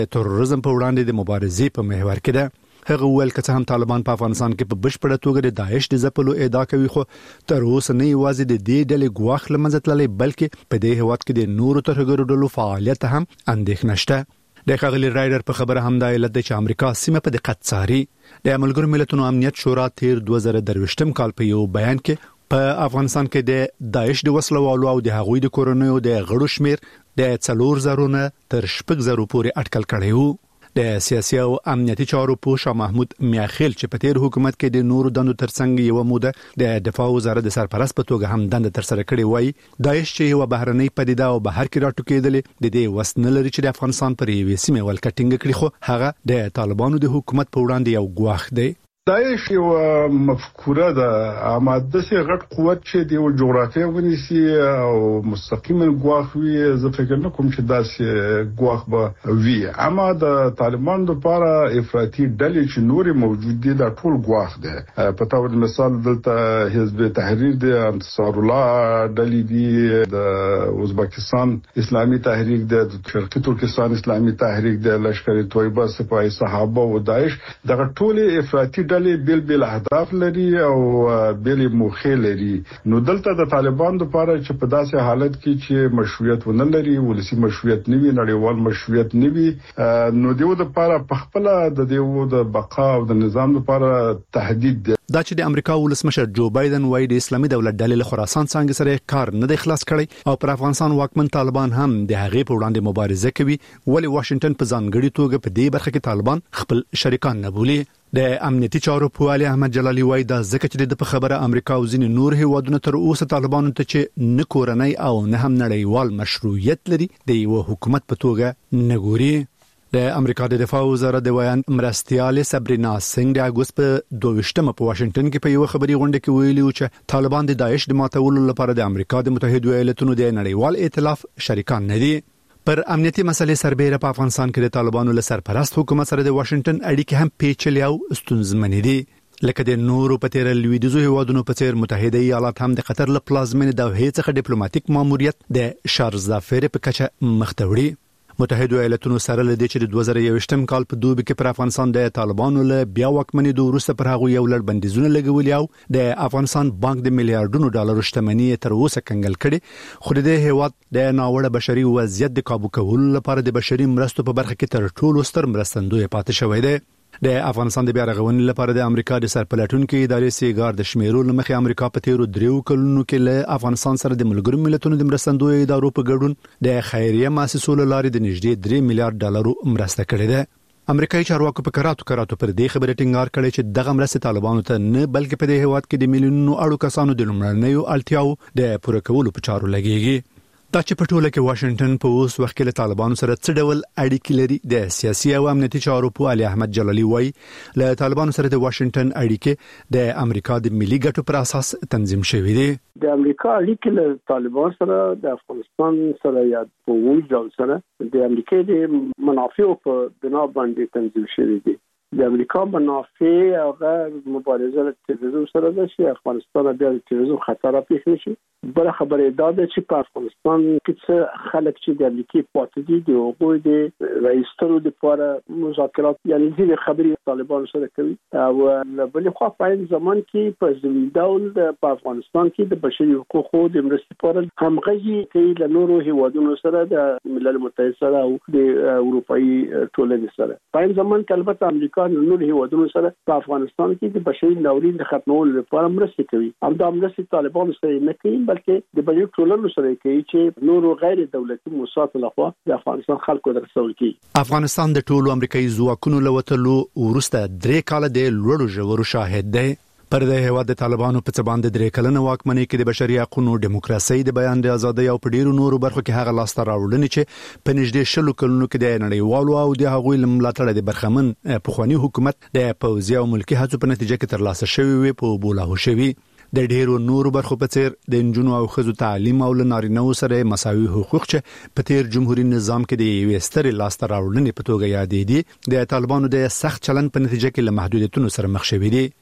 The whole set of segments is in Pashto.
تروریزم په وړاندې د مبارزې په محور کې ده. هغه ویل چې هم طالبان په افغانستان کې په بشپړه توګه د داعش د ځپلو ادعا کوي، خو تر اوسه نه یوازې د دې ډلې ګواښ له منځه تللی بلکې په دې هیواد کې د نورو ترهګرو ډلو فعالیت هم اندېښنه شته. د ښاغلي رایډر په خبره هم دا علت دی چې امریکا سیمه په دقت څاري. د ملګرو ملتونو امنیت شورا تیر 2023 کال په یو بیان کې په افغانستان کې د داعش د وسلوالو او د هغوی د کورنیو د غړو شمیر د 4000 نه تر 6000 پورې اټکل کړی وو. د سیاسي او امنیتي چارو پوه محمود میاخیل چې په تیر حکومت کې د نورو دندو ترڅنګ یو موده د دفاع وزارت د سرپرست په توګه هم دنده تر سره کړې وای، داعش چې یو بهرنۍ پدیده او بهر کې راټوکېدلې د دې وسنه لري چې د افغانستان پر یوې سیمه ولکټینګ کړي، خو هغه د طالبانو د حکومت په وړاندې یو ګواښ دی. داعش یو مفکوره ده، اما د سي غټ قوت چې د جغرافیه ونیسي او مستقیما ګواښ وي، زه فکر نه کوم چې داسې ګواښ به وي. اما د طالبان لپاره افراطي ډلې چې نورې موجود دي دا ټول ګواښ ده. په تور مثال دلته حزب تحریر دی، انصار الله ډلې دي، د ازبکستان اسلامي تحریک دی، د شرقي ترکستان اسلامي تحریک دی، لشکر طیبه، سپاه صحابه او داعش. دغه ټول افراطي ډلې بل اهداف لري او بل موخې لري. نو دلته د طالبان لپاره چې په داسې حالت کې چې مشروعیت ونه لري، ولسی مشروعیت نه وي، نړیوال مشروعیت نه وي، نو دیو د لپاره په خپل د دیو د بقا او د نظام لپاره تهدید دی. دا چې د امریکا ولسمشر جو بایدن وایي د اسلامي دولت ډلې له خراسان څنګه سره کار نه دی خلاص کړی او پر افغانستان واکمن طالبان هم د هغې په وړاندې مبارزه کوي، ولې واشنگټن په ځانګړي توګه په دې برخه کې طالبان خپل شریکان نه بولي. د امنیتي چارو په علي احمد جلالي وایي دا ځکه چې د خبره امریکا او ځینې نور هیوادونو تر اوسه طالبانو ته چې نه کورنۍ او نه هم نړیوال مشروعیت لري د یو حکومت په توګه نه ګوري. د امریکا د دفاع وزارت د ویان مرستیال سبرینا سنگ د اگست په 22 په واشنگټن کې په یو خبري غونډه کې ویلي و چې طالبان د داعش د ماتولو لپاره د امریکا د متحده ایالاتونو د نړیوال ائتلاف شریکان نه دي. پر امنیتي مسلې سربېره په افغانستان کې د طالبانو له سرپرست حکومت سره د واشنگټن اړیکې هم پیچلې او ستونزمنې دي. لکه د نورو په تیر لویدیځو هیوادونو په څیر متحده ایالات هم د قطر له پلازمینې د دوحې څخه ډیپلوماټیک ماموریت د شارزافیر په کچه مختوړي. متحده ایالاتونو سره لدی چې د 2021 کال په دوبي کې پر افغانستان د طالبانو له بیا واکمنۍ د وروسته پر هغه یو لړ بندیزونه لګولي او د افغانستان بانک د میلیارډونو ډالرو شتمنۍ تر اوسه کنګل کړي، خو د هیواد د ناوړه بشري وضعیت د قابو کولو لپاره د بشري مرستو په برخه کې تر ټولو ستر مرستندوی پاتې شوی دی. د افغانستان د بیا رغونې لپاره د امریکا د سرپلټونکو ادارې سیګار د شمیرو لمخې امریکا په تیرو 3 کلونو کې له افغانستان سره د ملګرو ملتونو د مرستندوی ادارو په ګډون د خیریه مؤسسو لارې د نږدې 3 میلیارډ ډالرو مرسته کړې ده. امریکایي چارواکو په کراتو پر دې خبره ټینګار کړی چې دغه مرسته طالبانو ته نه بلکې په دې هیواد کې د میلیونونو اړو کسانو د لومړنیو اړتیاو د پوره کولو په چارو لګیږي. دا چې په ټوله کې واشنگټن په اوس وخت کې له طالبانو سره څه ډول اړیکې لري، د سیاسي او امنیتي چارو په علي احمد جلالي وایي له طالبانو سره د واشنگټن اړیکې د امریکا د ملي ګټو پر اساس تنظیم شوې دي. د امریکا اړیکې له طالبان سره د افغانستان سره یا په وایي ډول سره د امریکا د منافعو په بنا باندې تنظیم شوې دي. د امریکا منافع هغه مبارزه له تروریزم سره ده چې افغانستان بیا د تروریزم خطر راپېښ نشي. بل خبره دا ده چې په افغانستان کې څه خلک چې د امریکا پاتې دي د هغوی د رئیسترو لپاره مذاکرات یعنی ځینې خبرې طالبان سره کوي او بل خو په این زمان کې په ځینې ډول په افغانستان کې د بشري حقوقو د مرستې لپاره همغږي کوي له نورو هیوادونو سره د ملل متحد سره او د اروپאי ټولنې سره. په این زمان کې البته امریکا نور هیوادونو سره په افغانستان کې د بشري ناورین د ختمولو لپاره مرسته کوي. هم دا مرسته طالبان سره نه کوي بلکې د بشري ټولنو سره کوي چې نور غیر دولتي موسسات لخوا د افغانستان خلکو ته رسول کی. افغانستان د ټولو امریکایي ځواکونو لوتلو ورسته 3 کال د لوړو ژورو شاهد دی. پر د هیواد د طالبانو په څبان د 3 کلنه واکمنۍ کې د بشري حقوقو، دیموکراسي، د بیان د ازادۍ او په ډیرو نورو برخو کې هغه لاس ته راوړنې چې په نږدې 10 کلونو کې د نړیوالو او د هغوی ملاتړ د برخمن پخوانی حکومت د پوځي او ملکی هڅو په نتیجه کې ترلاسه شوی وي په بولاهو شوی. د ډیرو نورو برخو په څیر د انجونو او ښځو تعلیم او نارینه سره مساوي حقوق چې په تیر جمهوریت نظام کې د یوې سترې لاس ته راوړنې په توګه یادې دي، د طالبانو د سخت چلن په نتیجه کې له محدودیتونو سره مخ شوي دي.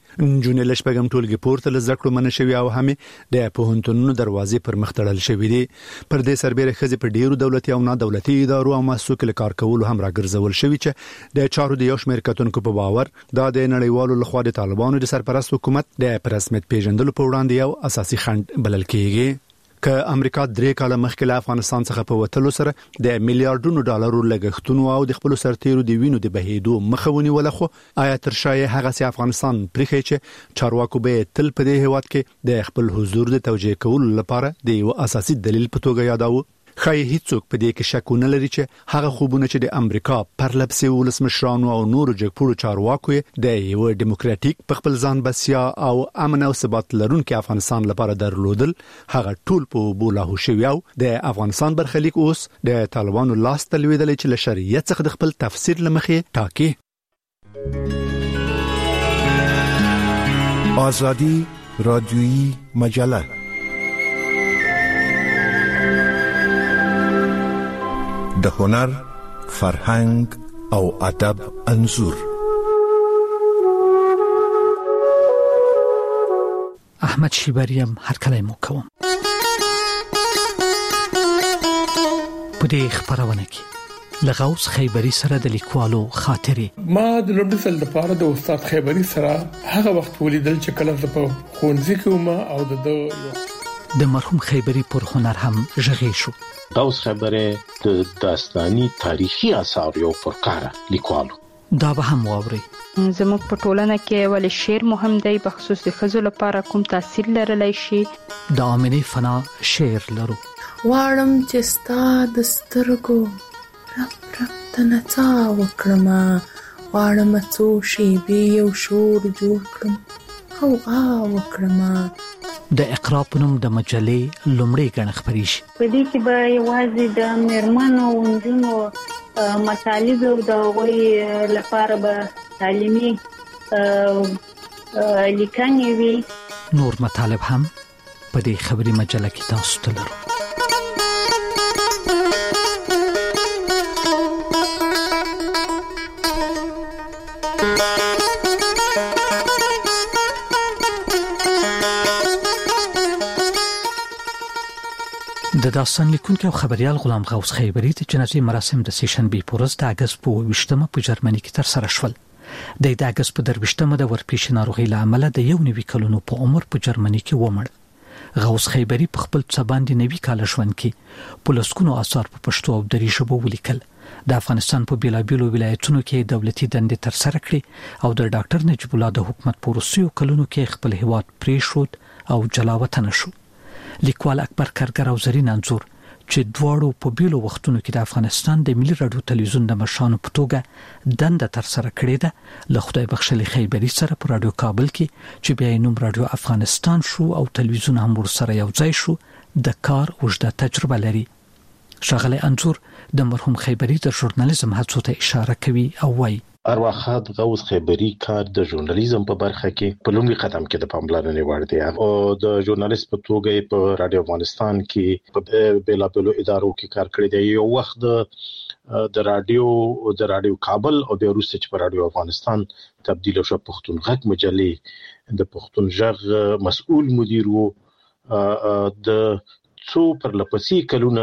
نجونې له شپږم ټولګي پورته له زده کړو منع شوي او هم د پوهنتونونو دروازې پر مخ تړل شوې دي. پر دې سربېره ښځې په ډیرو دولتي او نه دولتي ادارو او مؤسسو کې کار کول هم راګرځول شوی چې د چارو د یو شمېر کتونکو په باور دا د نړیوالو لخوا د طالبانو د سرپرست حکومت د رسمیت پیژندلو په وړاندې یو اساسي خنډ بلل کېږي. که امریکا 3 کاله مخکې له افغانستان څخه په وټلو سره د میلیارډونو ډالرو لګښتونو او د خپل سرتیرو د وینو د بهیدو مخاوني ولخو آیا تر شای هغه سي افغانستان پرخې چې چارواکو به تل په دې هیواد کې د خپل حضور د توجیه کولو لپاره د یو اساسي دلیل په توګه یاداو. خای هیڅوک په دې کې شک نه لري چې هغه خوبونه چې د امریکا پرلپسې ولسمشرانو او نورو جګپوړو چارواکو د یو دیموکراتیک په خپل ځان بسیا او امن او ثبات لرونکي افغانستان لپاره درلودل هغه ټول په بولاهو شوی او د افغانستان برخلیک اوس د طالبانو لاس تلویدل چې له شریعت څخه د خپل تفسیر لمخې ټاکي. آزادی رادیویی مجله د هنر، فرهنګ او ادب انځور. احمد شیبریم هر کله مو کوم. په دې خبرونه کې لغوس خیبری سره د لیکوالو خاطره ما د لومړي ځل لپاره د استاد خیبری سره هغه وخت ولیدل چې کله زه په ښوونځي کې وم او د مرحوم خیبری پر هنر هم ژغې شو. غوث خیبری د داستاني تاریخي آثار یو پرکاره لیکوالو. دا به هم واوري. زموږ په ټولنه کې ولې شعر مهم دی، په خصوص د ښځو لپاره کوم تاثیر لرلی شي. د امینې فنا شعر لرو. واړم چې ستا د سترګو رب رب ته نڅا وکړم، واړم څو شیبې یو شور جوړ کړم او وکړم. د اقرا په نوم د مجلې لومړی غږ خبري شي. په دې کې به یوازې د میرمنو او نجونو مطالب او د غوي لپاره به تعلیمي لیکنې وي. نور مطالب هم په دې خبري مجله کې تاسو ته لرو. د داستان لیکونکو او خبريال غلام غوث خیبری د جنازې مراسم د سیشنبه په ورځ د اگست په 28مه په جرمني کې تر سره شول. د اگست په 28مه د ورپېښې ناروغي له امله د 1 کلونو په عمر په جرمني کې ومړ. غوث خیبری په خپل څه باندې 90 کال ژوند کې په لسګونو آثار په پښتو او دري ژبه ولیکل. د افغانستان په بیلابیلو ولایتونو کې دولتي دندې تر سره کړې او د ډاکټر نجیب الله د حکومت په وروستیو کلونو کې خپل هیواد پریښود او جلا وطن شو. لیکوال اکبر کرګر او زرین انځور چې دواړو په بیلو وختونو کې د افغانستان د ملي رادیو تلویزیون د مشرانو په توګه دنده تر سره کړې ده، له خدای بخښلي خیبری سره په رادیو کابل کې چې بیا نوم رادیو افغانستان شو او تلویزیون هم ورسره یو ځای شو د کار اوږده تجربه لري. ښاغلی انځور د مرحوم خیبری د ژورنالیزم هڅو ته اشاره کوي او وايي ارواخات غوث خیبری کار د ژورنالیزم په برخه کې په لومړي قدم کې د پاملرنې وړ دی او د ژورنالیست په توګه په رادیو افغانستان کې په بیلابیلو ادارو کې کار کړی دی. یو وخت د رادیو کابل او د روسي چې په رادیو افغانستان تبدیل شو پښتون غږ مجلې د پښتون غږ مسؤل مدیر وو. د څو پر لپسې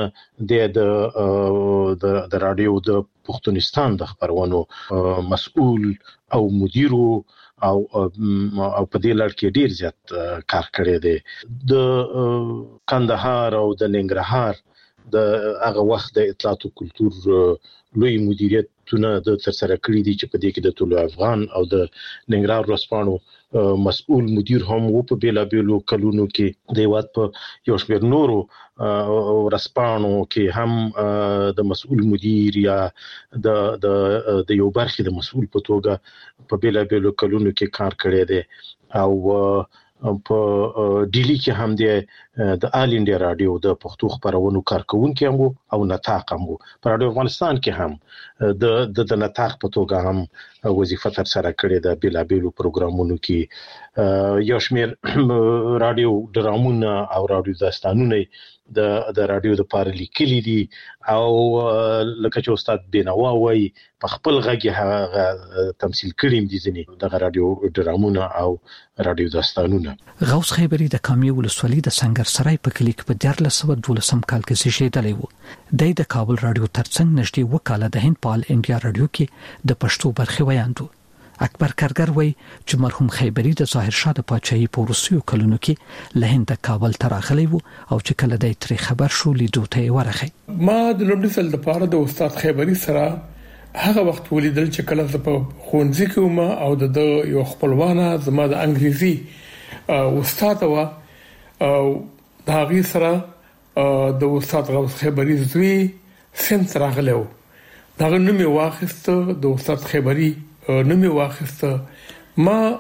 کلونه د رادیو د پښتونستان د خبرونو مسؤل او مدیر او په دې لړ کې ډیر زیات کار کړی دی. د کندهار او د ننګرهار د هغه وخت د اطلاعات او کلتور لوی مدیریتونه د تر سره کړی دي چې په دې کې د طلوع افغان او د ننګرهار ورځپاڼو مسؤل مدیر هم وو. په بیلابیلو کلونو کې د هیواد په یو شمېر نورو ورځپاڼو کې هم د مسؤل مدیر یا د یو برخې د مسؤل په توګه په بیلابیلو کلونو کې کار کړی دی او په ډیلی کې هم د آل انډیا رادیو د پښتو خبرونو کارکونکي هم او نطاق هم په رادیو افغانستان کې هم د نطاق په توګه هم وظیفه تر سره کړې ده. بیلابیلو پروګرامونو کې یو شمېر رادیو ډرامونه او رادیو داستانونه د رادیو د پاره لیکلي دي او لکه چې استاد بینوا وایي په خپل غږی هغه تمثيل کړي دي ځنی د رادیو ډرامونه او رادیو داستانونه. غوث خیبری د کامی ولسوالۍ د سنگر سرای په کلیک په 1412 کال کې زیږیدلی و. د کابل رادیو ترڅنګ نږدې وکاله د هند پال انډیا رادیو کې د پښتو برخې ویاندو. اکبر کارګر وایي چې مرحوم خیبری د ظاهر شاه د پاچاهي په وروستیو کلونو کې له هند کابل ته راغلی و او چې کله د تری خبر شو لیدو ته ورغی. ما د لومړي ځل لپاره د استاد خیبری سره هغه وخت ولیدل چې کله زه په خونځي کې وم او د یو خپلوانه زما د انګریزي استاد و او دا غي سره د استاد غوث خیبری زوی سنت راغلو. دا نوم یې واخیسته د استاد خیبری نوم یې واخیسته.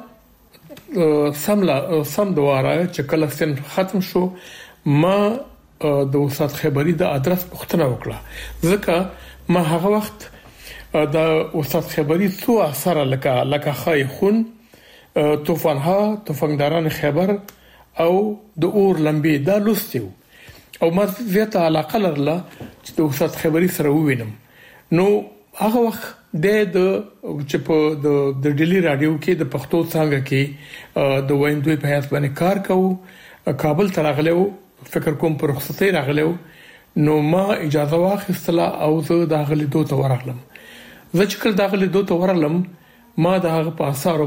ما سم دواره چې کله سن ختم شو ما د استاد خیبری د ادرس پوښتنه وکړه ځکه ما هغه وخت د استاد خیبری څو اثر لکه خایخون طوفانها طوفانداران خیبر او د اور لمبي دا لوستیو او ما زیاته علاقه لرله چې د استاد خیبری سره ووینم. نو هغه وخت د چې په د ډیلی رادیو کې د پښتو څنګه کې د ویندوی په هیڅ باندې کار کوو کابل ته راغلو فکر کوم پر رخصتي راغلو. نو ما اجازه واخیستله او زه د غلي دوه ورغلم. زه چې کله د غلي دوه ورغلم ما د هغه په اثر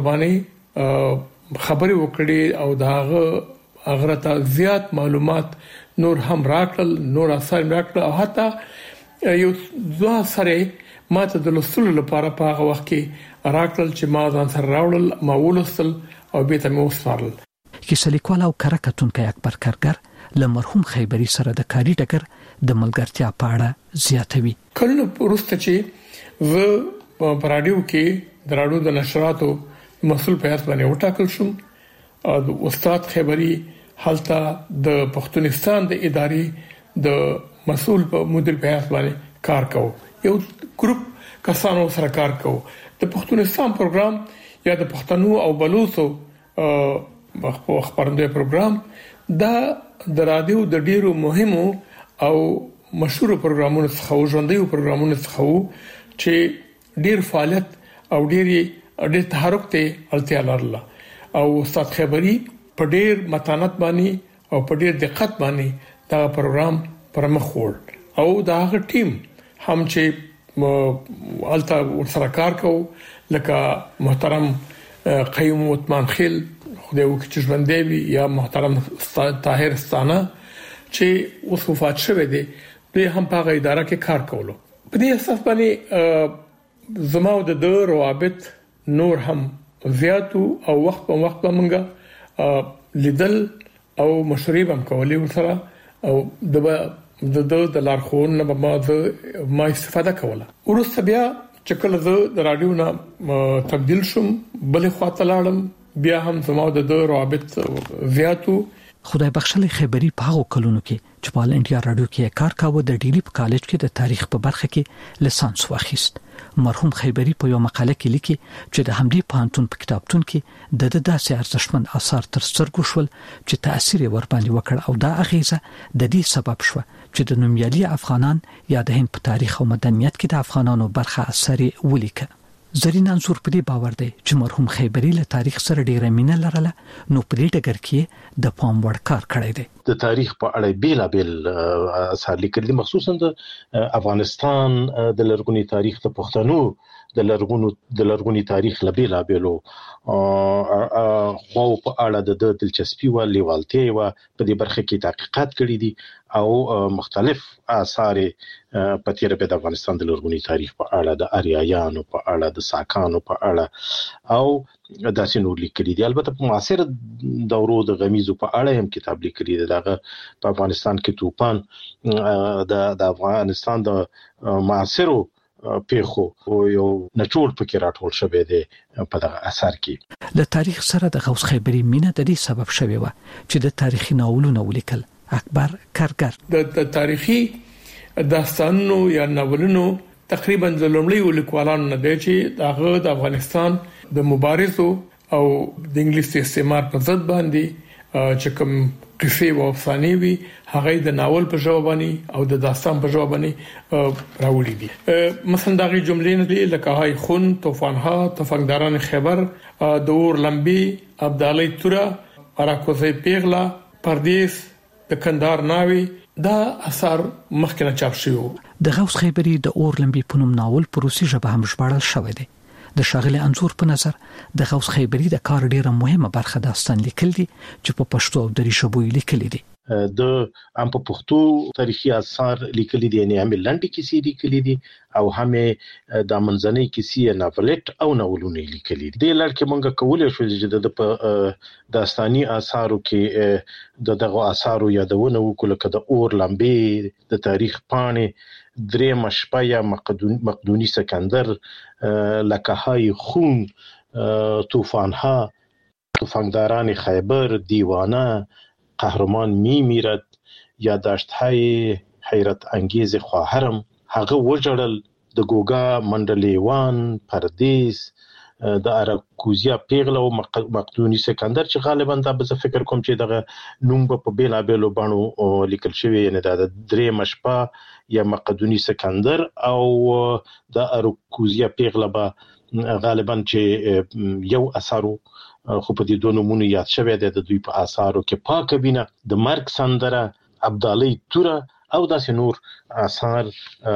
باندې خبري وکړې او د هغه ته زیات معلومات نور هم راکړل نور اثر راکړل او حتی یو ځوان سره ما ته د لوستلو لپاره په هغه وخت کې راکړل چې ما ځان سره راوړل ما ولوستل او به ته مې وسپارل. کیسه لیکوال او کارکتونکو اکبر کارګر له مرحوم خیبری سره د کاري ډګر د ملګرتیا په اړه زیاتوي. کله وروسته چې زه په رادیو کې د رادیو د نشراتو مسؤل په هیڅ باندې وټاکل شوم او د استاد خیبری حالته د پښتونستان د ادارې د مسؤل په مدیر په هیڅ باندې کار کوي. یو ګروپ کسانو سره کار کوو. د پښتونستان پروګرام یا د پښتنو او بلوچو خبرندوی پروګرام دا د رادیو د ډیرو مهمو او مشهور پروګرامونو څخه ژوندۍ پروګرامونو څخه چې ډیر فعالیت او ډیر تحرک ته اړتیا لرله او استاد خیبری په ډیر متانت باندې او په ډیر دقت باندې دا پروګرام پر مخ وړ او دا هغه ټیم هم چې الته ورسره کار کوو لکه محترم قیوم عثمان خیل خدای وکړي چې ژوندې وي یا محترم طاهر ستانه چې اوس وفات شوی دی دوی هم په هغه اداره کې کار کولو. په دې اساس باندې زما د روابط نور هم زیاتو او وخت په وخت باندې لیدل او مشورې هم کولې ورسره او د لارښوونو نه ما استفاده کوله. ورسته بیا چې کله زه د رادیو نه تبدیل شوم بلې خواته لاړم بیا هم زما د روابط زیاتو. خدای بخښلي خیبری په هغو کلونو کې چې په انډیا رادیو کې کار کاوه د ډیلی په کالج کې د تاریخ په برخه کې لیسانس واخیست. مرحوم خیبری په یو مقاله کې لیکي چې د همدې پانتون په کتابتون کې د داسې ارزښتمن آثار تر سترګو شول چې تاثیر ور باندې وکړ او دا اغیزه د دې سبب شو چې د نومیالي افغانان یا د هند په تاریخ او مدنیت کې د افغانانو برخه اثر ولیکه. زرین انصور په دې باور دی چې مرحوم خیبری له تاریخ سره ډیره مینه لرله نو په دې ډګر کې د پام وړ کار کړی دی. د تاریخ په اړه بیلابل اثار لیکلي مخصوصا د افغانستان د لرغوني تاریخ د پښتنو د لرغوني تاریخ لبیلابلو خو په اړه د دلچسپي او لیوالتیا په دې برخه کې تحقیقات کړي دي او مختلف آثار په تیر په افغانستان د لرغوني تاریخ په اړه د اریایانو په اړه د ساکانو په اړه او داسې نور لیکلي دي. البته په معاصر دورو د غمیزو په اړه هم کتاب لیکلي دی. دغه په افغانستان کې توپان د افغانستان د معاصرو پیخو یو نچوړ پکې راټول شوی دی په دغه اثر کې. له تاریخ سره د غوث خیبری مینه د دې سبب شوی و چې د تاریخي ناولونو ولیکل. اکبر کارګر د تاریخي داستانونو یا ناولونو تقریبا د لومړي لیکوالانو نه دی چې دغه د افغانستان د مبارزو او د انګلیس استعمار په ضد باندې چې کوم قصې او افسانې وي هغه د ناول په ژبه باندې او د داستان په ژبه باندې راوړي دي. مثلا دغه جملې نه لکه هاي خون، طوفانها، تفنګداران خیبر، د اور لمبي، ابدالي تورا، اراکوزي پیغلا، پردیس، د کندهار ناوي دا اثر مخکنه چاپ شوی. د غوث خیبری د اور لمبي په نوم ناول په روسي ژبه هم ژباړل شوی دی. د شاغلي انزور په نظر د غوث خیبری د کار ډیره مهمه برخه داستان لیکل دي چې په پښتو او دری ژبو لیکل دي. د ام په پښتو تاریخي آثار لیکل دي، یعنی هم لنډي کیسې لیکل دي او هم د منځنۍ کیسې ناولټ او ناولونه لیکل دي. د لړکه مونږه کولای شو چې د داستاني آثارو کې دغه آثارو یادونه وکړو کده اور لمبي، د تاریخ پاڼې، درې مشپه یا مقدونی سکندر، لکه‌های خون، طوفانها، تفنگداران خیبر، دیوانه، قهرمان میمیرد، یادداشت‌های حیرت انگیز خواهرم، هغه وجړل، د ګوګا منډلیوان، پردیس، د اراکوزیا پیغله او مقدونی سکندر چې غالبا دا به فکر کوم چې دغه نوم په بیلا بیلو باندې لیکل شوی، یعنی د درې مشپه یا مقدونی سکندر او د اراکوزیا پیغله به غالبا چې یو اثر خو په دې دوه نومونو یاد شوی دی. د دوی په آثارو کې پاک بینه، د مرګ سندره، ابدالي توره او داسې نور آثار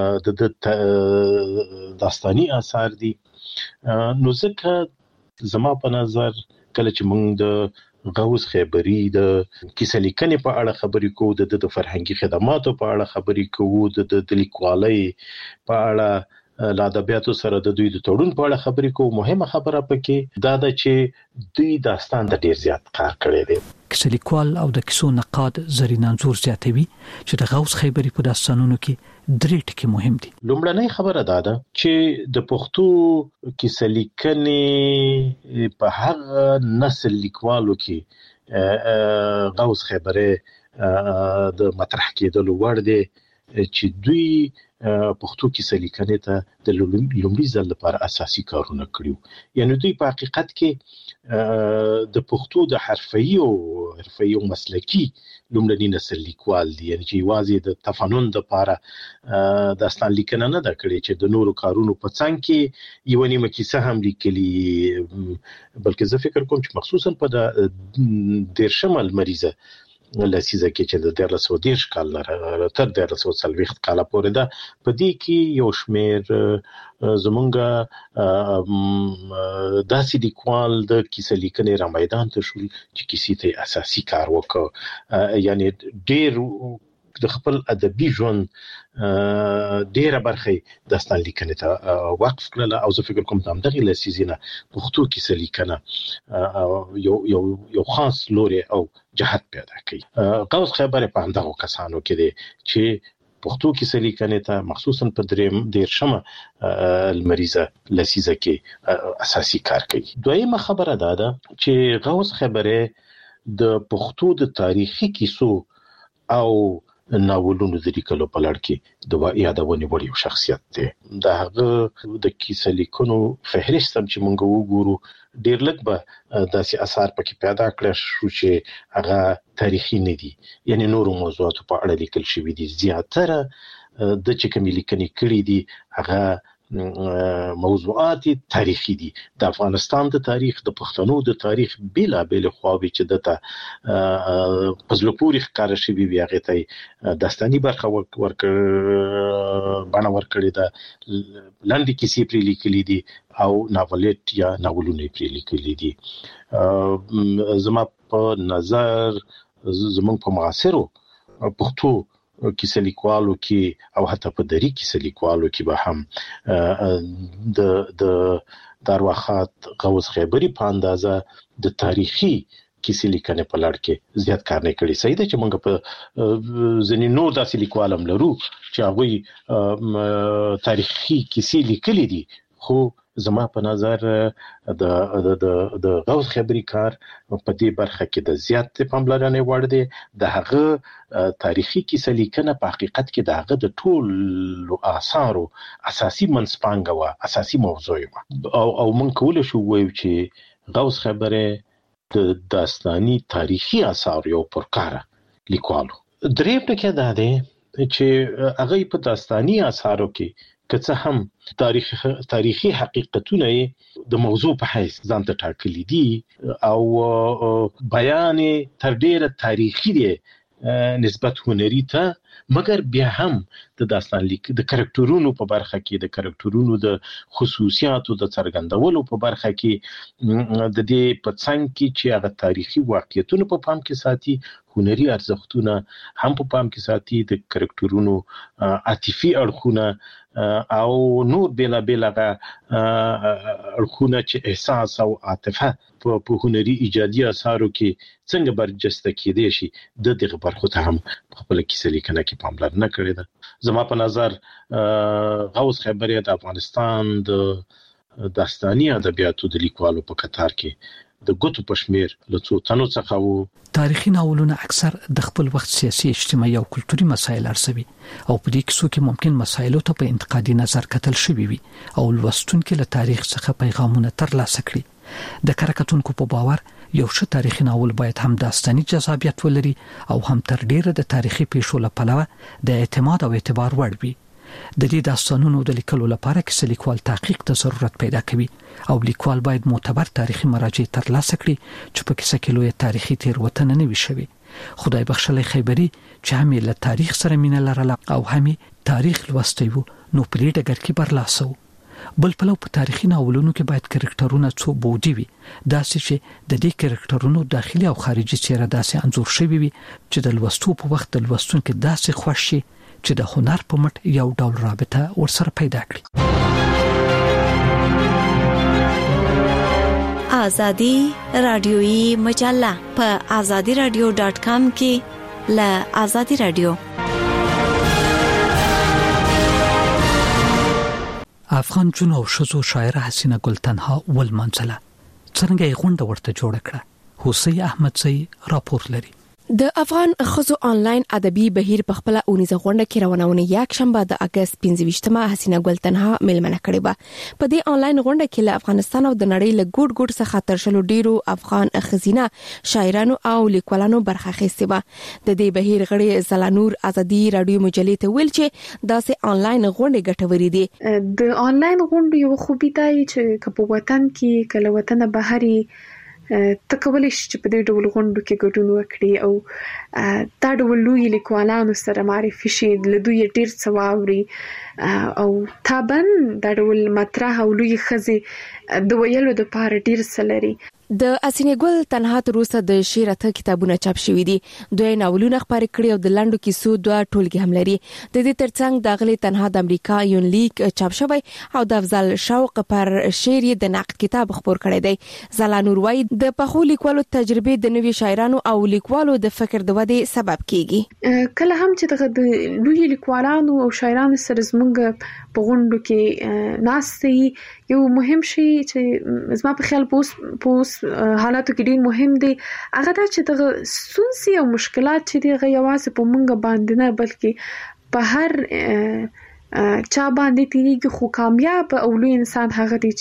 د داستاني آثار دي. نو ځکه زما په نظر کله چې موږ د غوث خیبری د کیسه لیکنې په اړه خبرې کوو، د فرهنګي خدماتو په اړه خبرې کوو، د لیکوالۍ په اړه لا ادبیاتو سره د دوی د تړون په اړه خبرې کوو، مهمه خبره پکې دا ده چې دوی داستان د ډیر زیات کار کړی دی. کیسه لیکوال او د کیسو نقاد زرین انزور زیاتوي چې د غوث خیبری په داستانونو کې درې ټکي مهم دي. لومړنۍ خبره دا ده چې د پښتو کیسه لیکنې په هغه نسل لیکوالو کې غوث خیبری د مطرح کېدلو وړ دی چې دوی پښتو کیسه لیکنې ته د لومړي ځل لپاره اساسي کارونه کړیو. یعنی دوی په حقیقت کې د پښتو د حرفي او مسلکي لومړني نسل لیکوال دي، یعنی چې یوازې د تفنن لپاره داستان لیکنه نه ده کړې چې د نورو کارونو په څنګ کې یو نیمه کیسه هم لیکلي، بلکې زه فکر کوم چې مخصوصا په د 13 لمریزه لسیزه کې چې د 1310 کال نه تر 1340 کال پورې ده، په دې کې یو شمېر زمونږ داسې لیکوال د کیسه لیکنې را میدان ته شول چې کیسې ته اساسي کار وکړ، یعنی ډېر د خپل ادبي ژوند ډېره برخه داستان لیکنې ته وقف کړل. او زه فکر کوم د همدغې لسیزې نه پښتو کیسه لیکنه یو خاص لوري او جهت پیدا کړي. غوث خیبری په همدغو کسانو کې دی چې پښتو کیسه لیکنې ته مخصوصا په 13 لمریزه لسیزه کې اساسي کار کوي. دویمه خبره دا ده چې غوث خیبری د پښتو د تاریخي کیسو او ناولونو د لیکلو په لړ کې د یادونې وړ یو شخصیت دی. د هغه د کیسه لیکنو فهرست هم چې موږ وګورو ډېر لږ به داسې اثار پکې پیدا کړل شو چې هغه تاریخي نه دي، یعنی نورو موضوعاتو په اړه لیکل شوي دي. زیاتره د چې کومې لیکنې کړي دي هغه موضوعات تاریخي دي، د افغانستان د تاریخ، د پښتنو د تاریخ بیلابېل خواوې چې دته په زړه پورې ښکاره شوي وي هغې ته داستاني برخه بڼه ورکړې ده، لنډې کیسې پرې لیکلي دي او ناولټ یا ناولونه پرې لیکلي دي. زما په نظر زموږ په معاصرو پښتو کیسه لیکوالو کې او حتی په دری کیسه لیکوالو کې به هم د ارواښاد غوث خیبری په اندازه د تاریخي کیسه لیکنې په لړ کې زیات کار نه کړی. صحیح ده چې موږ په ځینې نور داسې لیکوال هم لرو چې هغوی تاریخي کیسې لیکلي دي، خو زما په نظر د غوث خیبری کار په دې برخه کې د زیات پاملرنې وړ دی. د هغه تاریخي کیسه لیکنه په حقیقت کې د هغه د ټولو آثارو اساسي منځپانګه وه، اساسي موضوع وه، او موږ کولی شو ووایو چې غوث خیبری د داستاني تاریخي آثارو یو پرکاره لیکوالو. دریم ټکی دا دی چې هغه په داستاني اثارو کې که هم تاریخي حقیقتونه د موضوع په حیث ځان ته ټاکلي دي او بیان تر ډیره تاریخي دی نسبت هنري ته، مګر بیا هم د داستان لیک د کریکټرونو په برخه کې د کریکټرونو د خصوصیاتو د څرګندولو په برخه کې د دې په څنګ کې چې هغه تاریخي واقعیتونه په پام کې ساتي، هنري ارزښتونه هم په پام کې ساتي، د کریکټرونو عاطفي اړخونه او نور بیل هغه اړخونه چې احساس او عاطفه په هنري ایجادي اثارو کې څنګه برجسته کېدای شي، د دغه برخو ته هم خپل کیسه لیکنه کې پاملرنه کړې ده. زما په نظر غوث خیبری د افغانستان د داستاني ادبیاتو د لیکوالو په کتار کې د ګوتو په شمیر له څو تنو څخه وو. تاریخي ناولونه اکثر د خپل وخت سیاسي، اجتماعي او کلتوري مسایل ارزوي او په دې کیسو کې ممکن مسایلو ته په انتقادي نظر کتل شوی وي او لوستونکو له تاریخ څخه پیغامونه ترلاسه کړي. د کارکتونکو په باور یو ښه تاریخي ناول باید هم داستاني جذابیت ولري او هم تر ډیره د تاریخي پیښو لپاره د اعتماد او اعتبار وړ وي. د دې داستانونو د لیکلو لپاره کیسه لیکوال تحقیق ته ضرورت پیدا کوي او لیکوال باید معتبر تاریخي مراجع ترلاسه کړي چې په کیسه کې لوی تاریخي تېروتنه نه وي شوې. خدای بخښلی خیبری چې هم له تاریخ سره مینه لرله او هم تاریخ لوستی وو، نو په دې ډګر کې برلاسه وو. بل پلو په تاریخي ناولونو کې باید کریکټرونه څو بودی وي، داسې چې د دې کریکټرونو داخلي او خارجي څیره داسې انځور شوی وي چې د لوستو په وخت د لوستونکو داسې خوښ شي چې د هنر په مټ یو ډول رابطه ورسره پیدا کړي. آزادی رادیویی مجله په azadiradio.com کې له آزادی رادیو. افغان جون او شزو شاعره حسینه ګلتنها ولمنځله څنګه یې غونډه ورته جوړ کړه. حسین احمدزی راپور لري. د افغان خزو آنلاین ادبي بهیر په خپل اونیزه غونډه کې روانونه یک شنبه د اگست 25مه حسینه ګلتنها ملمنه کړې و. په دې آنلاین غونډه کې له افغانستان او د نړۍ له ګوټ څخه تر شلو ډیرو افغان خزینه شاعرانو او لیکوالانو برخه اخیستې و. د دې بهیر غړي زلانور ازادي رادیو مجلې ته ویل چې داسې آنلاین غونډې ګټورې دي. د آنلاین غونډې یو خوبي دی چې په وطن کې کله وطن بهري تکولې چې په دې ډول غونډو کې ګډون وکړي او دا ډول لوی لیکوالانو سره معرفي شي، له دوی ډیر څه واوري او تابن دا ډول مطرح او لوی خزي د ویلو د پاره ډیر څه لري. د حسینه ګل تنها تر اوسه د شعر اته کتابونه چاپ شوي دي، دوی ناولونه خبرې کړي او د لنډو کیسو دوه ټولګي هم لري. د دې ترڅنګ د غلي تنها د امریکا یون لیک چاپ شوی او د افضل شوق پر شعر د نقد کتاب خبر کړی دی. زلانور وای د پخو لیکوالو تجربه د نوي شاعرانو او لیکوالو د فکر د ودې سبب کیږي. کله هم چې د لوی لیکوالانو او شاعرانو سره زموږ په غونډو کې ناستي، یو مهم شی چې زما په خیال پوس حالاتو کې ډیر مهم دی هغه دا چې د سونسي او مشکلات چې دی غیواسه په مونږ باندې نه بلکې په هر چا باندې تیږي، خو کامیاب او لوی انسان هغه دی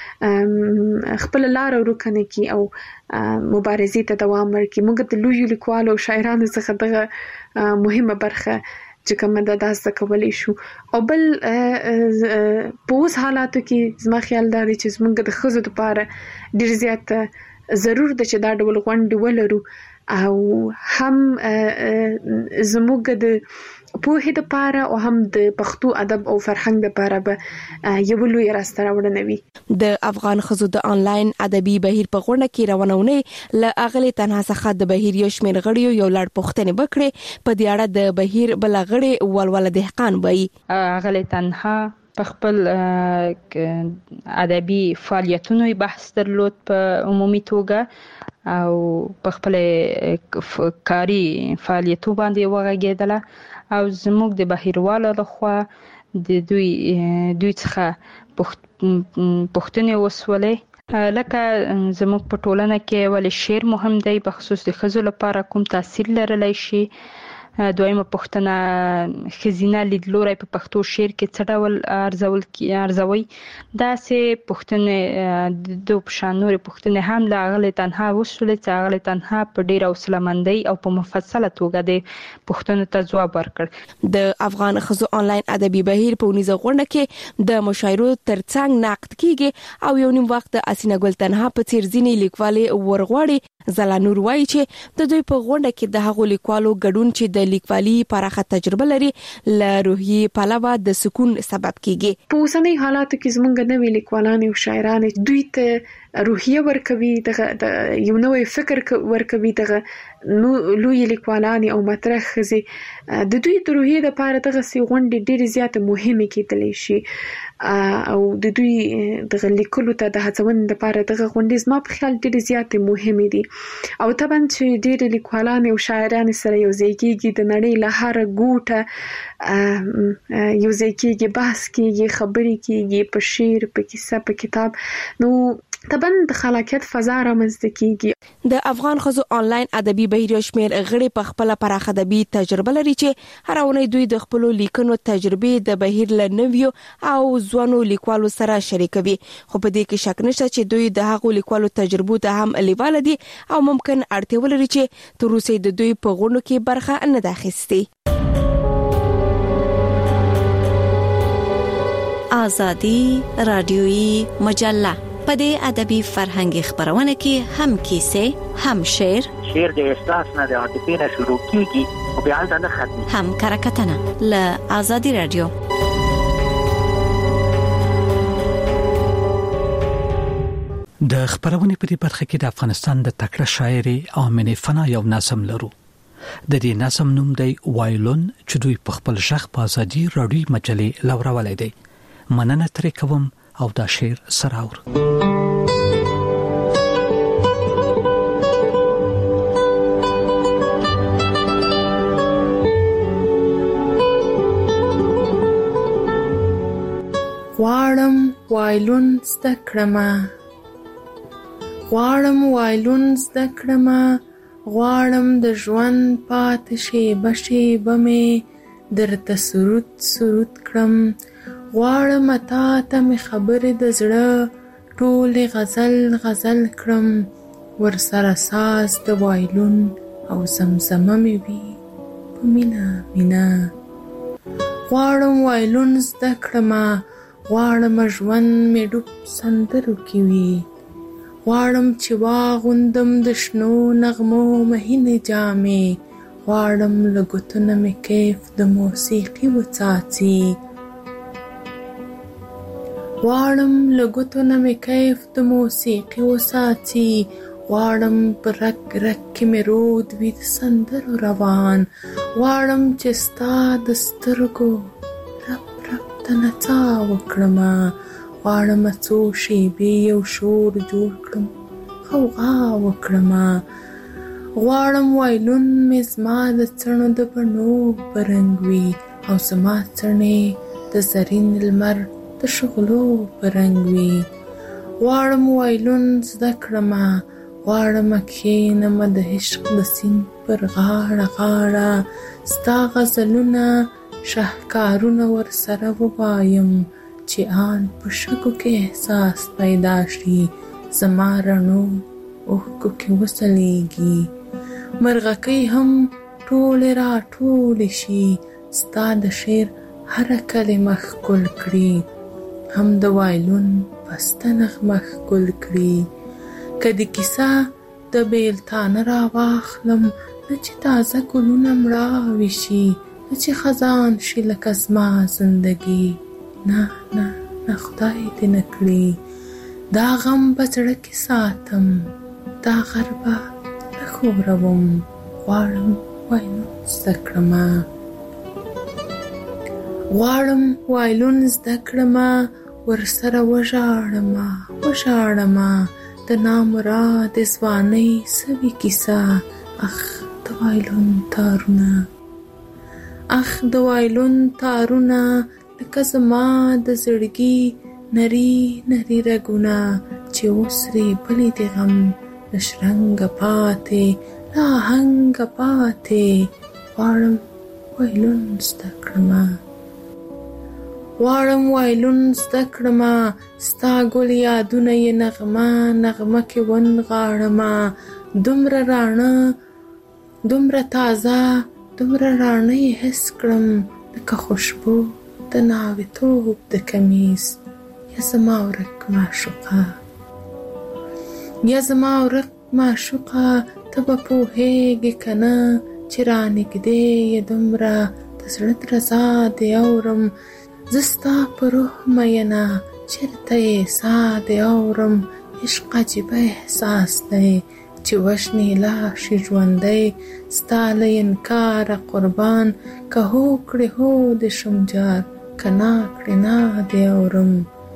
چې خپل لار ورکنه کی او مبارزې ته دوام ورکړي. موږ د لوی لیکوالو او شاعرانو څخه دغه مهمه برخه چې کومه د داسته کولای شو. او بل په اوس حالاتو کې زما خیال دا دی چې زموږ د خزو لپاره ډیر زیات ضرور ده چې دا ډول غونډې ولرو او هم زموږ د پوهې لپاره او هم د پښتو ادب او فرهنګ لپاره به یو لوی راسته راوړنه وي. د افغان خزو د آنلاین ادبي بهیر په غونډه کې روانونه ل اغلی تنها څخه د بهیر یو شمېر غړي یو لړ پوښتنې وکړي. په دې اړه د بهیر بل غړي ولول دهقان وایي اغلی تنها په خپل ادبي فعالیتونو بحث درلود په عمومي توګه او په خپل کاری فعالیتو باندې وغږیدله او زموږ د بهیروالو لخوا د دوی څخه پوښتنې وسولې لکه زموږ په ټولنه کې ولې شعر مهم دی، په خصوص د ښځو لپاره کوم تاثیر لرلی شي، دویمه پوښتنه خزینه لیدلوري په پښتو شعر کې څه ډول ارزوي دا سه پوښتنه د پښانوري پوښتنه هم لاغله تنها وسولې څاغله تنها په ډیر اوسلمندۍ او په مفصله توګه د پوښتنو ته جواب ورکړ. د افغان خزو آنلاین ادبي بهیر په ونیزه غونډه کې د مشاعرو ترڅنګ نقد کیږي او یو نیم وخت اسینه ګل تنها په تیر ځینی لیکوالي ورغوړي زلانور وایي چې د دوی په غونډه کې د هغو لیکوالو ګډون چې د لیکوالي پراخه تجربه لري له روحي پلوه د سکون سبب کیږي. په اوسنۍ حالاتو کې زمونږ نوې لیکوالان او شاعران دوی ته روحیه ورکوي د یو نوې فکر ورکوي د لوی لیکوالان او مطرح خزي د دوی د روحیه لپاره دغه سی غونډې ډېر زیات مهمه کېدلی شي او د دوی د لیکلو ته د هڅونې لپاره دغه غونډې زما په خیال ډېر زیات مهمه دي او طبعا چې ډېر لیکوالان او شاعران سره یو ځای کېږي د نړۍ له هر ګوټه یو ځای کېږي بحث کېږي خبرې کېږي په شعر په کیسه په کتاب نو طبعا د خلاقیت فضا رامنځته کیږي. د افغان خزو آنلاین ادبي بهیر شمیر غړي په خپل پراخه ادبي تجربه لري چې هر اونۍ دوی د خپل لیکنو تجربه د بهیر لنویو او ځوانو لیکوالو سره شریکوي خو په دې کې شک نشته چې دوی د هغو لیکوالو تجربو ته هم لیواله دي او ممکن اړتیا ولري چې تر اوسه د دوی په غونډو کې برخه نه اخیستي. آزادی رادیویی مجله په دې ادبي فرهنګي خبرونه کې هم کیسه هم شعر د احساس نه د عاطفې نه شروع کیږي او بیا د نه ختمي هم کرکټنه ل آزادی رادیو. د خبرونه په دې برخه کې د افغانستان د تکړه شاعر آمنه فنا یو نظم لرو. د دې نظم نوم دی وایلون چې دوی په خپل شخ په آزادی رادیو مجلې لورولای دی. مننه ترې کوم او دا شعر سراور. غواړم وایلون زده کړمه غواړم وایلون زده کړمه غواړم د ژوند پاتې شیبه شیبه مې درته سرود سرود کړم غواړم تا ته مې خبرې د زړه ټولې غزل غزل کړم ورسره ساز د وایلون او زمزمه مې وي په مینا مینا غواړم وایلون زده کړمه غواړم ژوند مې ډوب سندرو کې وي غواړم چې واغوندم د شنو نغمو مهینې جامې غواړم له ګوتو نه مې کیف د موسیقي وڅاڅي غواړم له ګوتو نه مې کیف د موسیقي وساتي غواړم په رګ رګ کې مې رود وي د سندرو روان غواړم چې ستا د سترګو رب رب ته نڅا وکړمه غواړم څو شیبې یو شور جوړ کړم غوغا وکړمه غواړم وایلون مې زما د څڼو د بڼو په رنګ وي او زما څڼې د زرین لمر د شغلو په رنګ وي غواړم وایلون زده کړمه غواړم کښېنم د عشق د سیند پر غاړه غاړه ستا غزلونه شهکارونه ورسره ووایم چې آن په شګو کې احساس پیدا شي زما رڼو اوښکو کې وسلیږي مرغکۍ هم ټولې را ټولې شي ستا د شعر هره کلمه ښکل کړي هم د وایلون پسته نغمه ښکل کړي که د کیسه د بیلتانه را واخلم نه چې تازه ګلونه مړاوي شي نه چې خزان شي لکه زما زندګي نه نه نه خدای دې نه کړي دا غم په زړه کې ساتم دا غربه نه ښوروم غواړم وایلون زده کړمه غواړم وایلون زده کړمه ورسره وژاړمه د نامراد ځوانۍ سوي کیسه اخ د وایلون تارونه اخ د وایلون تارونه لکه زما د زړګي نري نري رګونه چې اوس ریبلي د غم له شرنګه پاتې له آهنګه پاتې غواړم وایلون زده کړمه غواړم وایلون زده کړمه ستا ګل یادونه یې نغمه کې ونغاړمه دومره رانه دومره تازه دومره رانه یې حس کړم لکه خوشبو د ناوېتوب د کمیس یا زما ورک معشوقه یا زما ورک معشوقه ته به پوهېږې که نه چې رانږدې یې دومره د زړه درزا دې اورم زه ستا په روح مینه چېرته یې سا دې اورم عشق عجیبه احساس دی چې وژنې لا شي ژوندی ستا له انکاره قربان که هو کړې هو دې شم جار که نا کړې نا دې اورم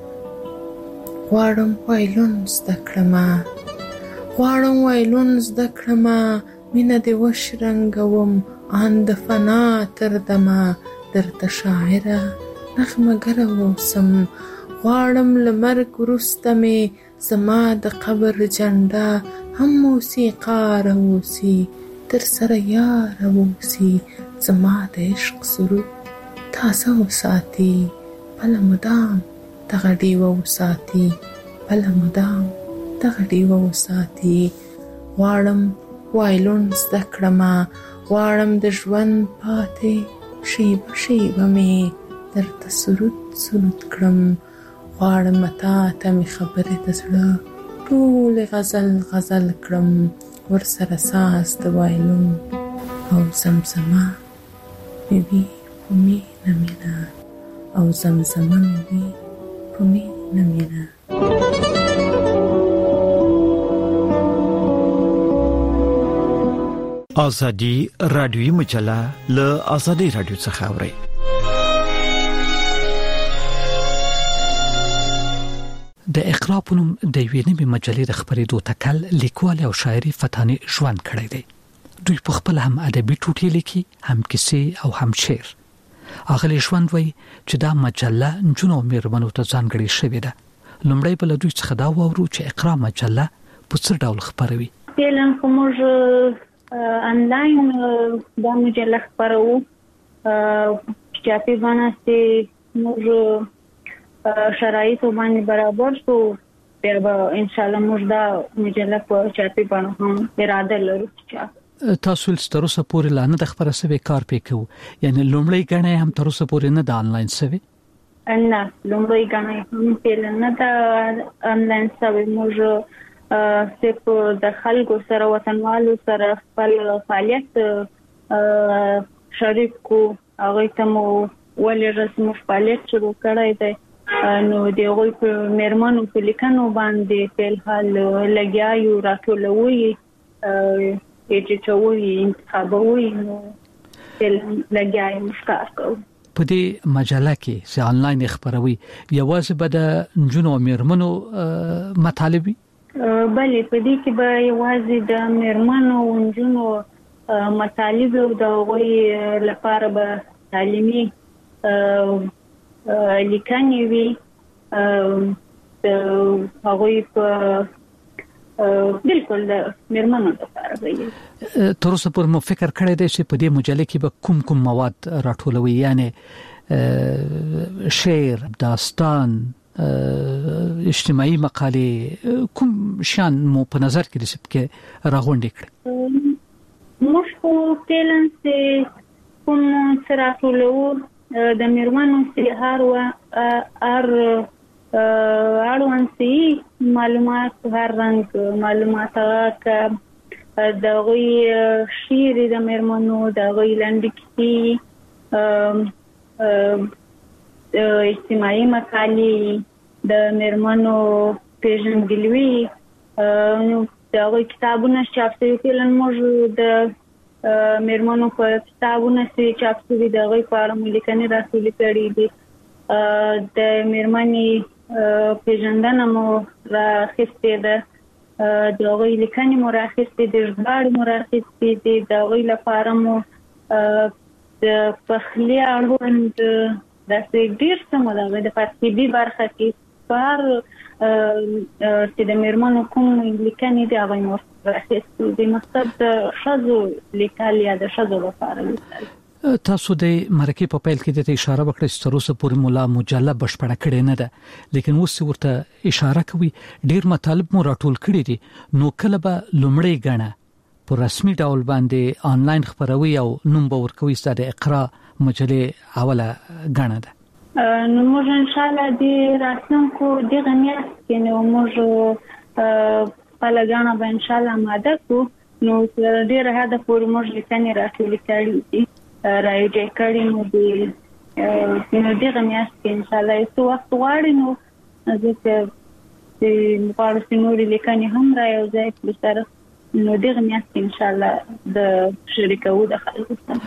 غواړم وایلون زده کړمه غواړم وایلون زده کړمه مینه دې وشرنګوم ان د فنا تر دمه درته شاعره نغمه ګره اوسم غواړم له مرګ وروسته مې زما د قبر جنډه هم موسیقاره اوسي در سره یاره اوسي زما د عشق سرود تازه وساتي بله مدام دغه ډیوه وساتي بله مدام دغه ډیوه وساتي غواړم وایلون زده کړمه غواړم د ژوند پاتې شیبه شیبه مې درته سرود سرود کړم غواړم تا ته مې خبرې د زړه ټولې غزل غزل کړم ورسره ساز د وایلون او زمزمه مې وي په مینه مینه او زمزمه مې وي په مینه مینه ازادي رادیوي مجله له ازادي رادیو څخه اوري د اقرا په نوم د یوې نوې مجلې د خبرېدو تکل لیکوال او شاعري فتاني ژوند کړی دی دوی په خپل هم ادبي ټوټې لیکي هم کیسې او هم شعر اغلی ژوند وای چې دا مجله جنو میرمنو ته ځانګړې شوې ده لومړی بل دوی څخه دا وورو چې اقرا مجله په څه ډول خبروي فعلا کومه آنلاین دا مجله خبرو چاپی باندې موږ شرایط باندې برابر شو بیا ان شاء الله موږ دا مجله په چاپی باندې هم اراده لرو چې تاسو تر اوسه پورې لا نه د خبره سوي کار پېکو یعنی لومړی غنې هم تر اوسه پورې نه د آنلاین سوي نه لومړی غنې هم پیل نه د آنلاین سوي موږ صرف د خلکو سره وطنوالو سره خپل فعالیت شریک کو هغه ته مو ولې رسمي فعالیت شروع کړی دی نو دغه په میرمنو په لیکنو باندې په حال لګیا یو راټولوي چې انتخابوي نو لګیا یې مشکار کوي په دې مجله کې چې آنلاین خبروي یوازې به د جنو میرمنو مطالبي بلې په دې کې به یوازې د میرمنو او جنو مطالب د غوي لپاره به تعلیمي لیکنې وي هغه په بالکل د میرمنو لپاره وي تر اوسه پورې مو فکر کړی دی چې په دې مجله کې به کوم مواد راټولوي یعنی شعر داستان اجتماعي مقالې کوم شان مو په نظر کې د سپکه راغونډې کړې موږ په پلان کې کوم سراټولو د میرمنو سهار او اړوند سي معلومات هر رنګ معلومات د غوي شعر د میرمنو د غوي لنډکي اجتماعي مقالې د میرمنو پیژندګلوي نو دا غوي کتابونه چاپ شوي فعلا موږ د میرمنو په کتابونه چې چاپ شوي د غوي په اړه لیکنې راټولې کړې دي د میرمنې پیژندنه مو راخسته ده د غوي لیکنې مو راخسته دي ژباړې مو راخسته دي د غوي لپاره مو د پخلي اړوند د ډیر څه مو د پاتېبي برخه کې بهر چې د میرمنو کوم لیکنې دی هغه مو راځي د مقصد شذو لیکل یا د شذو لپاره لیکل. تاسو د مرکه په پیل کې د اشاره وکړه چې تر اوسه پورې مولا مجله بشپړه کړې نه ده، لیکن اوس ورته اشاره کوي ډیر مطالب مو راټول کړی دي، نو کله به لومړی غاڼه په رسمي ډول باندې آنلاین خبروي او نوم به ورکوي ستاسو د اقرا مجله اوله غاڼه ده. نو موږ ان شاء الله د راتلونکو دغه میاشت کې نو موږ په لګانه به ان شاء الله ماده کو نو ډیر هدا پورې موږ لیکنې راټول کړې دي راځي کړي نو دغه میاشت کې ان شاء الله یو وخت غواړي نو ځکه چې مقارنه نوري لیکنې هم راځي په سره نو دغه میاشت کې ان شاء الله د شریکو د خلکو سره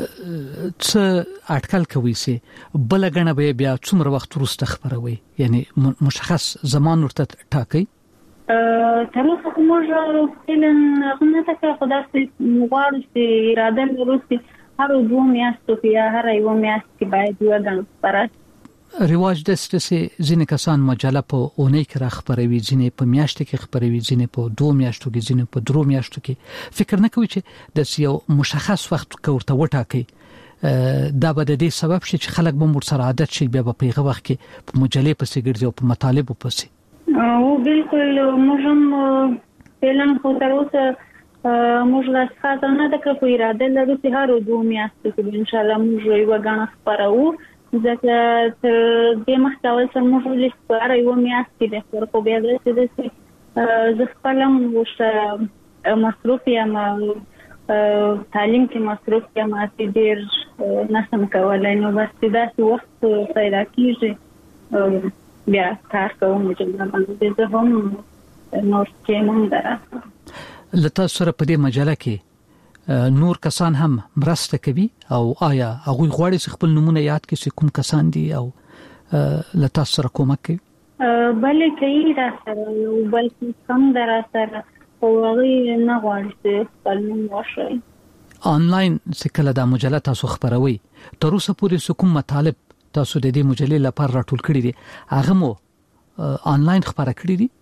څه اټکل کوي چې بل غنه به بیا څومره وخت وروسته خبروي، یعنی مشخص زمان ورته ټاکي؟ تر اوسه موږ فعلا غوښتنه کوي خدای دې غواړي چې اراده لري هر 2 میاشتو کې هر یو میاشت کې باید یو غن خبره رواج د ستاسو ځینې کسان مجله په اونۍ کې راخبروي، ځینې په میاشت کې خبروي، ځینې په 2 میاشتو کې، ځینې په 3 میاشتو کې. فکر نه کوي چې د یو مشخص وخت کوړه وټاکي دا به د دې سبب شي چې خلک به مرسره عادت شي بیا په پیغه وخت کې په مجلې پسې ګرځي او په مطالب پسې. او بالکل موږ هم فعلا خو تر اوسه موږ لا څه نه د کړو اراده لرو چې هر 2 میاشتو کې ان شاء الله موږ یو غاڼه خبرو ځکه د محتوى سره موږ لیست هر یو میاشت کې د خبرو بیا د زه خپلم وشته مصروف یم تعلیم کې مصروف یم چې ډیر نسم کولای نو بس دا وخت پیدا کیږي بیا کار کوم چې باندې زه هم نور کې مونږ درته لته سره په دې مجله کې نور کسان هم مرسته کوي او آیا هغه غواړي چې خپل نمونه یاد کړي کوم کسان دي او لته سره کومک کوي؟ بلې کوي را سره یو بل کم در سره او هغه نه غواړي چې خپل نوم وښایي. آنلاین څکله د مجله تاسو خبروي تر اوسه پورې کوم مطالب تاسو د دې مجلې لپاره راټول کړی دي هغه مو آنلاین خبره کړی دي؟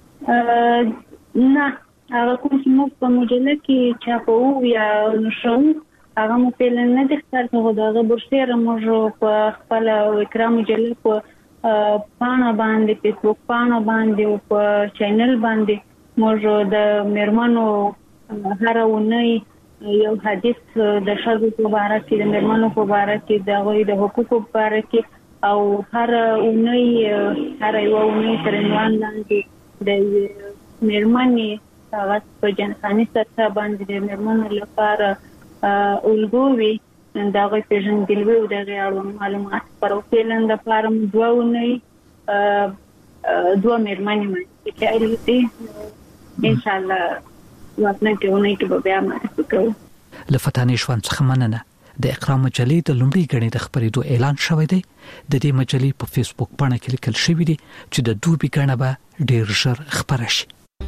نه هغه کوم چې موږ په مجله کې چاپو یا نشو هغه مو په لنه د ښکار څخه دغه برسره موږ په خپل اقرا مجله په پاڼه باندې فیسبوک پاڼه باندې او په چینل باندې موږ د میرمنو هر ونی یو حدیث د شذو په اړه کې د میرمنو په اړه کې د غوړي د حقوقو په اړه کې او هر ونی هر یو ونی تر عنوان لاندې د میرمنې هغه په جنساني سطح باندې د میرمنو لپاره الګوي دا غوي پیژندګلوي او د غیاړو معلومات پر وکیلند لپاره دوه میرمنې مې چې اړیږي ان شاء الله واتنه کې به بیا معرفي کوو. لفتانې شوان څخه مننه. د اقرا مجلې د لومړي غړي د خبرېدو اعلان شوی دی. د دې مجلې په فیسبوک باندې کې لیکل شوی دی چې د دوبي غړي به ډیر ژر خبره شي.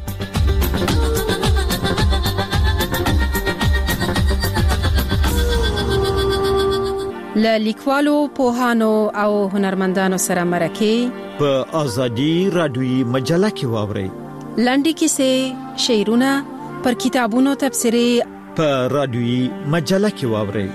له لیکوالو پوهانو او هنرمندانو سره مرکه په ازادي رادیوي مجله کې واوري لنډي کیسې شعرونه پر کتابونو تبصرې په رادیوي مجله کې واوري.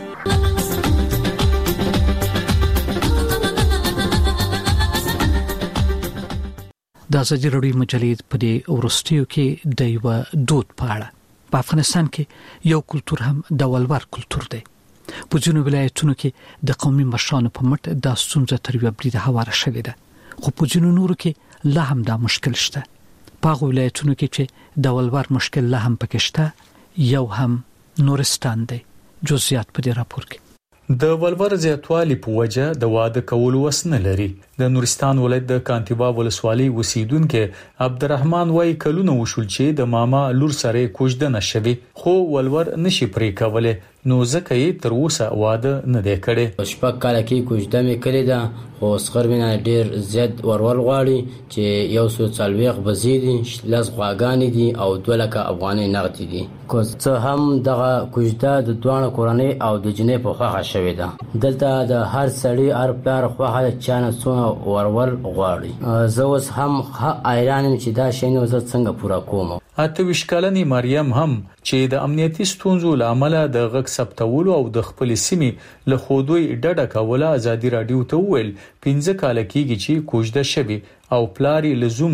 د ازادي رادیوي مجلې په دې ورستیو کې د یو دود په اړه په افغانستان کې یو کلچر هم د ولور کلچر دی. په ځینو ولایتونو کې د قومي مشرانو په مټ د ستونزې تر یو بل د هواره شوې ده، خو په ځینو نورو کې لا هم دا مشکل شته. په ولایتونو کې چې د ولور مشکل لا هم پکې شته یو هم نورستان دی. جزئیات په دې راپور کې. د ولور زیاتوالی په وجه د واده کولو وس نه لري. د نورستان ولایت د کانتیبا ولسوالۍ اوسیدونکو عبدالرحمن وای کلونه وشول چې د ماما لور سره کوژدنه شوی خو ولور نشي پرې کوله نو ځکه یې تر اوسه واده نه دی کړی. شپږ کاله کې کوژده مې کړې ده خو سخرمنه ډیر زیات ورول غواړي چې یو څو څلويخ بزیدي لاس غواګانی دي او 2 لک افغاني نغدي دي. کو څه هم دغه کوژده د دوه کورنۍ او د جنې په خوخه شوې ده. دلته د هر سړی هر پلار خوخه چانه څونه ورول غواړي. زه اوس هم حیران چې دا شی نو زه څنګه پورا کوم. اته وشکلنې مریم هم چې د امنیتي ستونزو لامل د غږ ثبتولو او د خپل سیمې له خودوي ډډه کوله ازادي رادیو ته ویل 15 کال کېږي چې کوژده شوی او پلاری لزوم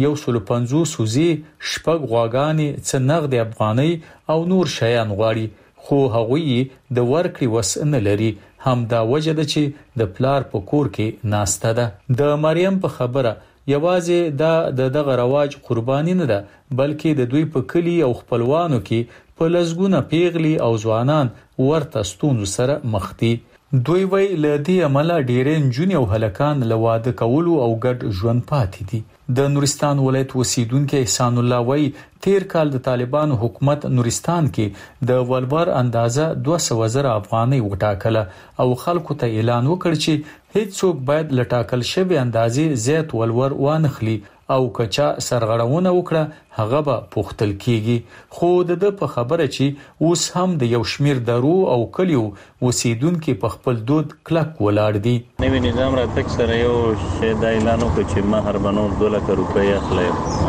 150 سوزي شپږ غواګانې څه نغد افغاني او نور شیان غواړي خو هغوی د ورکړې وس نه لري. هم دا وجه ده چې د پلار په کور کې ناشته ده. د مریم په خبره یوازې دا دغه رواج قرباني نه ده بلکې د دوی په کلی او خپلوانو کې په لزګونه پیغلي او ځوانان ورته ستونزو سره مخ دي. دوی وی لدی عمله ډیرې نجونې او هلکان لواده کولو او ګډ ژوند پاتې دي. د نورستان ولایت اوسیدونکو احسان الله وی تیر کال د طالبانو حکومت نورستان کې د ولور اندازه 200,000 افغانۍ وټاکله او خلکو ته اعلان وکړ چې هیڅوک باید لټاکل شوی اندازې زیات ولور وانخلي او کچا سرغړونه وکړه هغه به پوښتل کیږي. خو د په خبره چې اوس هم د یو شمیر درو او کلیو اوسیدونکو په خپل دود کلک ولاړ دي. نوی نظام را تک سره یو شی د اعلان وکړ چې مہر بنول 2 لک روپۍ اخلي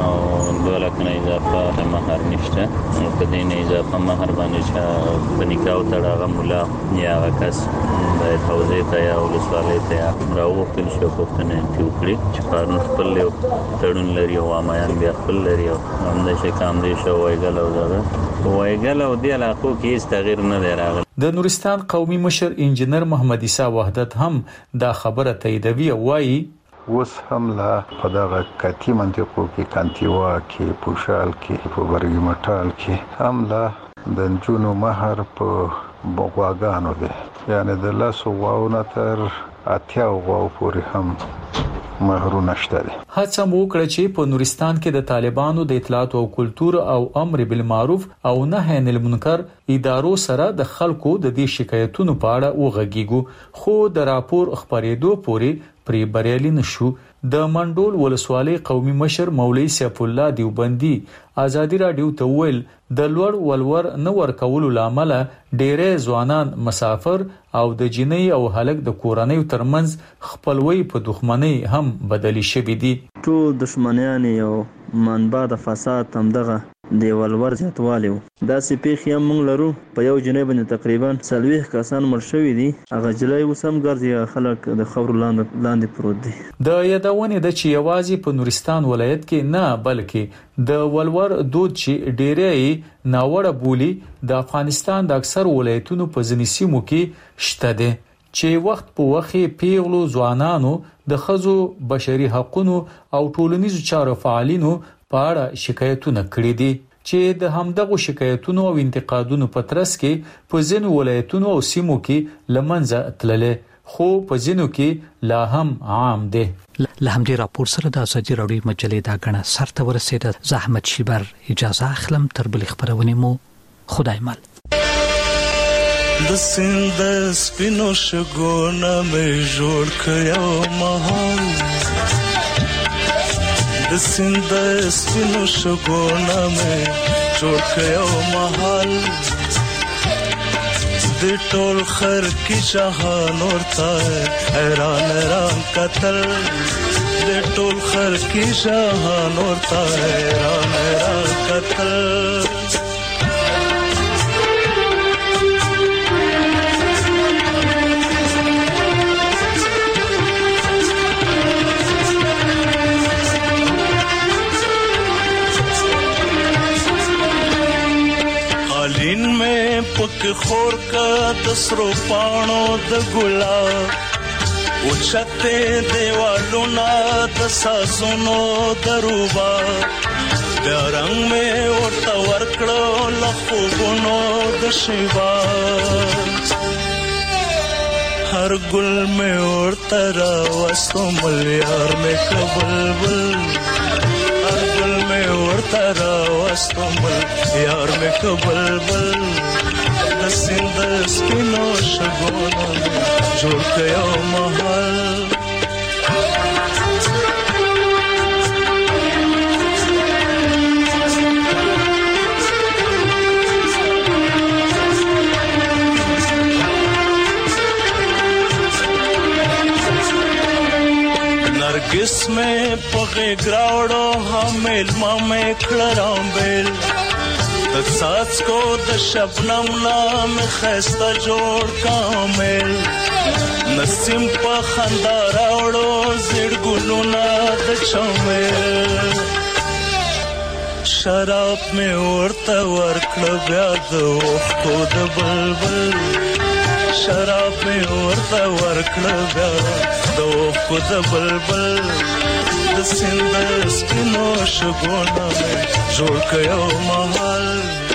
او 2 لک نه اضافه مہر نشته. په دې نه اضافه مہر باندې چې په نکاح تړاغه مولا یا کس د حوزې ته یا ولسوالۍ ته راوړل شو پښتنه پیوکړي چې قانون خپل له تړون لري او عامیان بیا خپل لري او همدا شي کام دي شو وایګل او دا وایګل او دی علاقو کې هیڅ تغییر نه دی راغلی. د نورستان قومي مشر انجنیر محمد عیسی وحدت هم دا خبره تاییدوي او وایي اوس هم لا په دغه کتی منطقو کې کانتیوا کې پوشال کې په برګي مټال کې هم لا د جنونو مہر په بغواګانو دی یعنی د لاسو واونه تر اتیا غواو پورې هم مہرونه شته دي. هڅه مو کړې چې په نورستان کې د طالبانو د اطلاعات او کلچر او امر بالمعروف او نهي عن المنکر ادارو سره د خلکو د دې شکایتونو په اړه وغږیږو خو د راپور خبرېدو پورې پری بریالي نشو. د منډول ولسوالۍ قومي مشر مولوی سیف الله دیوبندي ازادي رادیو ته ویل د لوړ ولور نه ورکولو لامل ډېرې ځوانان مسافر او د جنۍ او هلک د کورنۍ ترمنځ خپلوي په دښمنۍ هم بدلی شوې دي. ټول دښمنیان یو منبع د فساد هم دغه دی ولور زیاتوالی و. داسې پیښې هم موږ لرو. په یو جنۍ باندې تقریبا 40 کسان مړ شوي دي. هغه جلای اوس هم ګرځي خلک د خبرو لاندې پروت دي. د یادونه د چې یوازې په نورستان ولایت کې نه بلکې د ولور دود چې ډېرې ناوړه بولی د افغانستان د اکثر ولایتونو په ځینې سیمو کې شته دي چې وخت په وخت پیغلو ځوانانو د خزو بشري حقوقو او ټولنیزو چارو فعالینو په اړه شکایتونه کړې دي چې د همدغه شکایتونو او انتقادونو په ترڅ کې په ځینو ولایتونو او سیمو کې لمنځه تللې خو په ځینو کې لا هم عام دي. له همدې راپور سره د ازادي راډیو مجلې دا غنه سرته ورسېده. زحمت شیبر اجازه اخلم تر بل خبرونه مو خدای مال. د سیند سپینو شګونه مې جوړ کړو مهال د سیند سپینو شګونه مې جوړ کړو مهال د ټول خر کی جهان ورته حیران قتل د ټول خر کی جهان ورته حیران قتل قالین میں پک خور کا دسرو پانو د ګلاب اوچته دیوالو نا د سازونو دروبا د رنگ میں ورته ورکړو لخوګونو د شیوا هر ګل میں ورته را وسو ملیار میں کبلبل هر ګل میں ورته را وسو مل یار میں کبلبل د سیند سپینو شګونو جوړ کړو محل مې پغه گراوړو همل مې کړم بیل د ساز کو د شبنم نام خسته جوړ کامل نسیم په خندا راوړو زړ ګلونه د چمل شراب مې ورته ورکړ بیا د وختو د بلبل شراب مې ورته ورکړ بیا د وختو د بلبل د سند سپینو شګونه مې جوړ کړو محل